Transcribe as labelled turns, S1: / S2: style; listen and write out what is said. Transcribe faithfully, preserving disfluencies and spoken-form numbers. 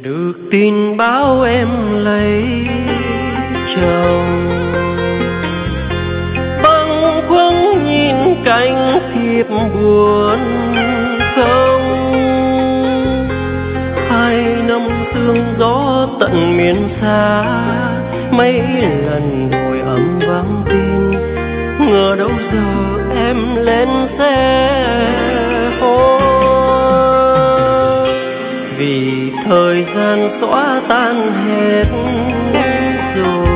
S1: được tin báo em lấy chồng. Bâng khuâng nhìn cảnh thiệp buồn không, hai năm sương gió tận miền xa, mấy lần hồi âm vắng tin, ngờ đâu giờ em lên xe phố. Vì thời gian xóa tan hết rồi,